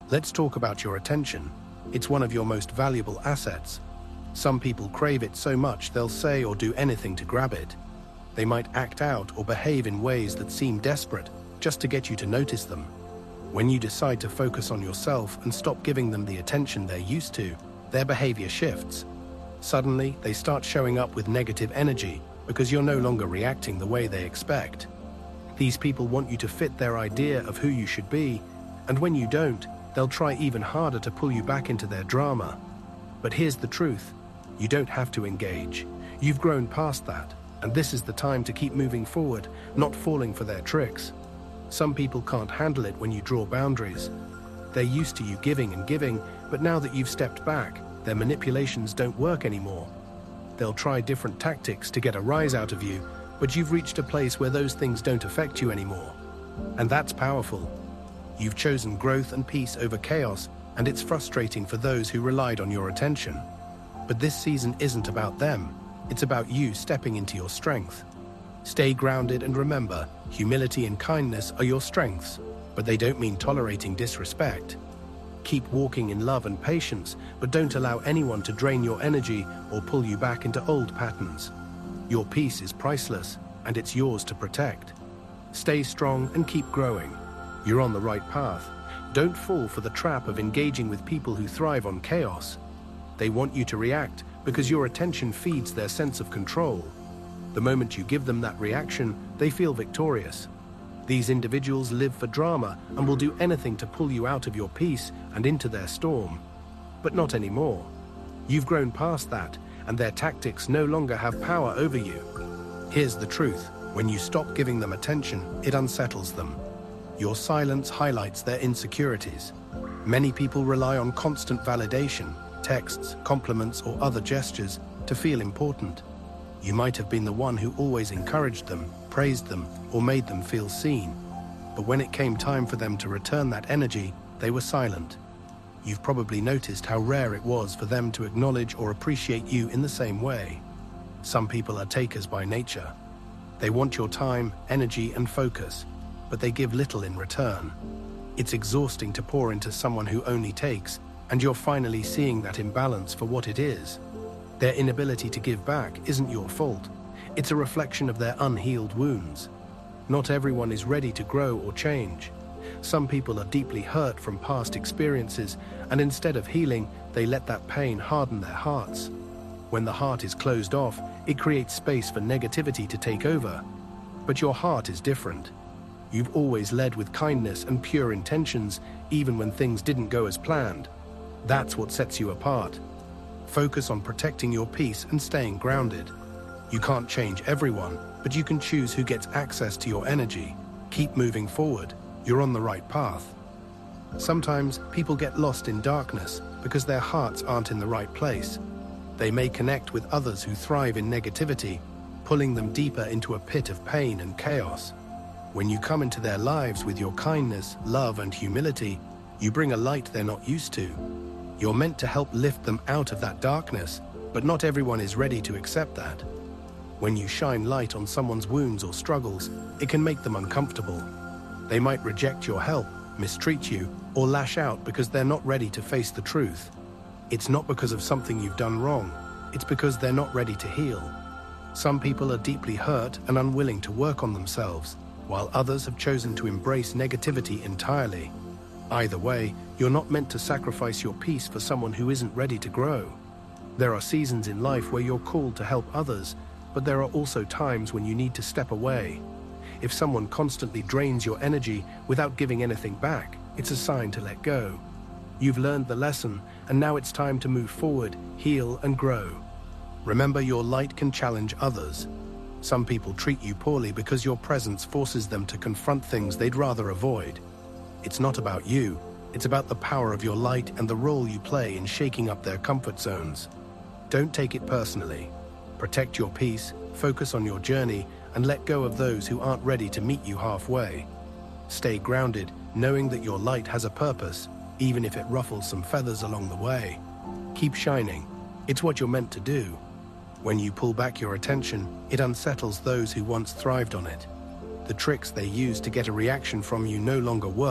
Let's talk about your attention. It's one of your most valuable assets. Some people crave it so much they'll say or do anything to grab it. They might act out or behave in ways that seem desperate just to get you to notice them. When you decide to focus on yourself and stop giving them the attention they're used to, their behavior shifts. Suddenly, they start showing up with negative energy because you're no longer reacting the way they expect. These people want you to fit their idea of who you should be, and when you don't, they'll try even harder to pull you back into their drama. But here's the truth. You don't have to engage. You've grown past that, and this is the time to keep moving forward, not falling for their tricks. Some people can't handle it when you draw boundaries. They're used to you giving and giving, but now that you've stepped back, their manipulations don't work anymore. They'll try different tactics to get a rise out of you, but you've reached a place where those things don't affect you anymore. And that's powerful. You've chosen growth and peace over chaos, and it's frustrating for those who relied on your attention. But this season isn't about them. It's about you stepping into your strength. Stay grounded and remember, humility and kindness are your strengths, but they don't mean tolerating disrespect. Keep walking in love and patience, but don't allow anyone to drain your energy or pull you back into old patterns. Your peace is priceless, and it's yours to protect. Stay strong and keep growing. You're on the right path. Don't fall for the trap of engaging with people who thrive on chaos. They want you to react because your attention feeds their sense of control. The moment you give them that reaction, they feel victorious. These individuals live for drama and will do anything to pull you out of your peace and into their storm. But not anymore. You've grown past that, and their tactics no longer have power over you. Here's the truth. When you stop giving them attention, it unsettles them. Your silence highlights their insecurities. Many people rely on constant validation, texts, compliments, or other gestures to feel important. You might have been the one who always encouraged them, praised them, or made them feel seen. But when it came time for them to return that energy, they were silent. You've probably noticed how rare it was for them to acknowledge or appreciate you in the same way. Some people are takers by nature. They want your time, energy, and focus, but they give little in return. It's exhausting to pour into someone who only takes, and you're finally seeing that imbalance for what it is. Their inability to give back isn't your fault. It's a reflection of their unhealed wounds. Not everyone is ready to grow or change. Some people are deeply hurt from past experiences, and instead of healing, they let that pain harden their hearts. When the heart is closed off, it creates space for negativity to take over. But your heart is different. You've always led with kindness and pure intentions, even when things didn't go as planned. That's what sets you apart. Focus on protecting your peace and staying grounded. You can't change everyone, but you can choose who gets access to your energy. Keep moving forward. You're on the right path. Sometimes people get lost in darkness because their hearts aren't in the right place. They may connect with others who thrive in negativity, pulling them deeper into a pit of pain and chaos. When you come into their lives with your kindness, love, and humility, you bring a light they're not used to. You're meant to help lift them out of that darkness, but not everyone is ready to accept that. When you shine light on someone's wounds or struggles, it can make them uncomfortable. They might reject your help, mistreat you, or lash out because they're not ready to face the truth. It's not because of something you've done wrong, it's because they're not ready to heal. Some people are deeply hurt and unwilling to work on themselves, while others have chosen to embrace negativity entirely. Either way, you're not meant to sacrifice your peace for someone who isn't ready to grow. There are seasons in life where you're called to help others, but there are also times when you need to step away. If someone constantly drains your energy without giving anything back, it's a sign to let go. You've learned the lesson, and now it's time to move forward, heal, and grow. Remember, your light can challenge others. Some people treat you poorly because your presence forces them to confront things they'd rather avoid. It's not about you, it's about the power of your light and the role you play in shaking up their comfort zones. Don't take it personally. Protect your peace, focus on your journey, and let go of those who aren't ready to meet you halfway. Stay grounded, knowing that your light has a purpose, even if it ruffles some feathers along the way. Keep shining. It's what you're meant to do. When you pull back your attention, it unsettles those who once thrived on it. The tricks they use to get a reaction from you no longer work,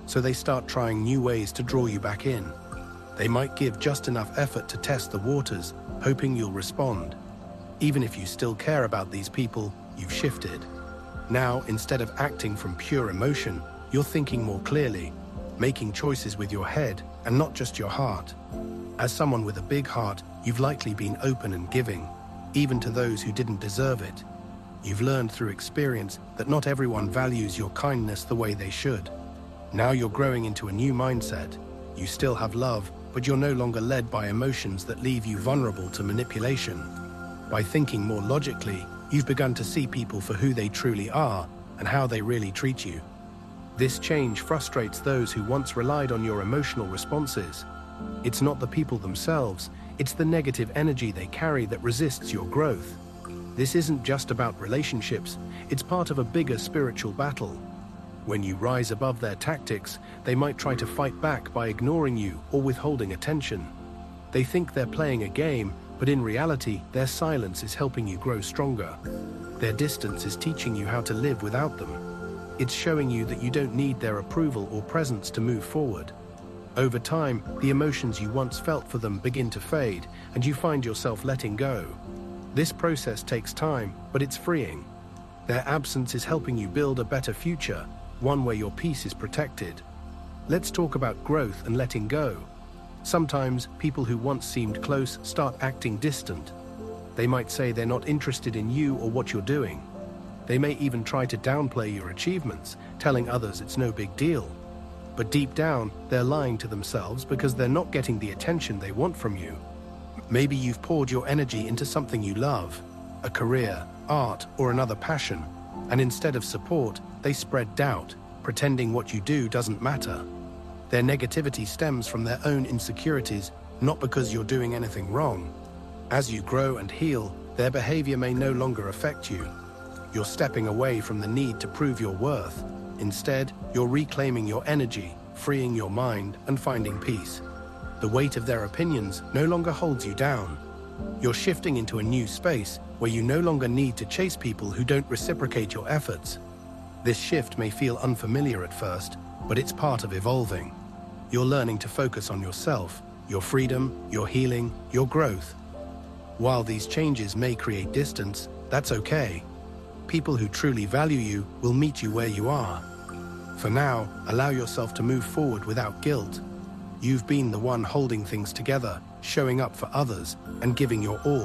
so they start trying new ways to draw you back in. They might give just enough effort to test the waters, hoping you'll respond. Even if you still care about these people, you've shifted. Now, instead of acting from pure emotion, you're thinking more clearly, making choices with your head and not just your heart. As someone with a big heart, you've likely been open and giving, even to those who didn't deserve it. You've learned through experience that not everyone values your kindness the way they should. Now you're growing into a new mindset. You still have love, but you're no longer led by emotions that leave you vulnerable to manipulation. By thinking more logically, you've begun to see people for who they truly are and how they really treat you. This change frustrates those who once relied on your emotional responses. It's not the people themselves, it's the negative energy they carry that resists your growth. This isn't just about relationships, it's part of a bigger spiritual battle. When you rise above their tactics, they might try to fight back by ignoring you or withholding attention. They think they're playing a game, but in reality, their silence is helping you grow stronger. Their distance is teaching you how to live without them. It's showing you that you don't need their approval or presence to move forward. Over time, the emotions you once felt for them begin to fade, and you find yourself letting go. This process takes time, but it's freeing. Their absence is helping you build a better future, one where your peace is protected. Let's talk about growth and letting go. Sometimes, people who once seemed close start acting distant. They might say they're not interested in you or what you're doing. They may even try to downplay your achievements, telling others it's no big deal. But deep down, they're lying to themselves because they're not getting the attention they want from you. Maybe you've poured your energy into something you love, a career, art, or another passion, and instead of support, they spread doubt, pretending what you do doesn't matter. Their negativity stems from their own insecurities, not because you're doing anything wrong. As you grow and heal, their behavior may no longer affect you. You're stepping away from the need to prove your worth. Instead, you're reclaiming your energy, freeing your mind, and finding peace. The weight of their opinions no longer holds you down. You're shifting into a new space where you no longer need to chase people who don't reciprocate your efforts. This shift may feel unfamiliar at first, but it's part of evolving. You're learning to focus on yourself, your freedom, your healing, your growth. While these changes may create distance, that's okay. People who truly value you will meet you where you are. For now, allow yourself to move forward without guilt. You've been the one holding things together, showing up for others, and giving your all.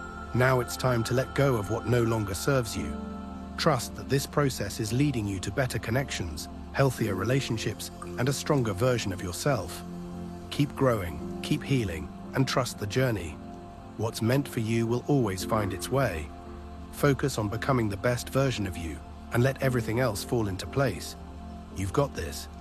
Now it's time to let go of what no longer serves you. Trust that this process is leading you to better connections, healthier relationships, and a stronger version of yourself. Keep growing, keep healing, and trust the journey. What's meant for you will always find its way. Focus on becoming the best version of you, and let everything else fall into place. You've got this.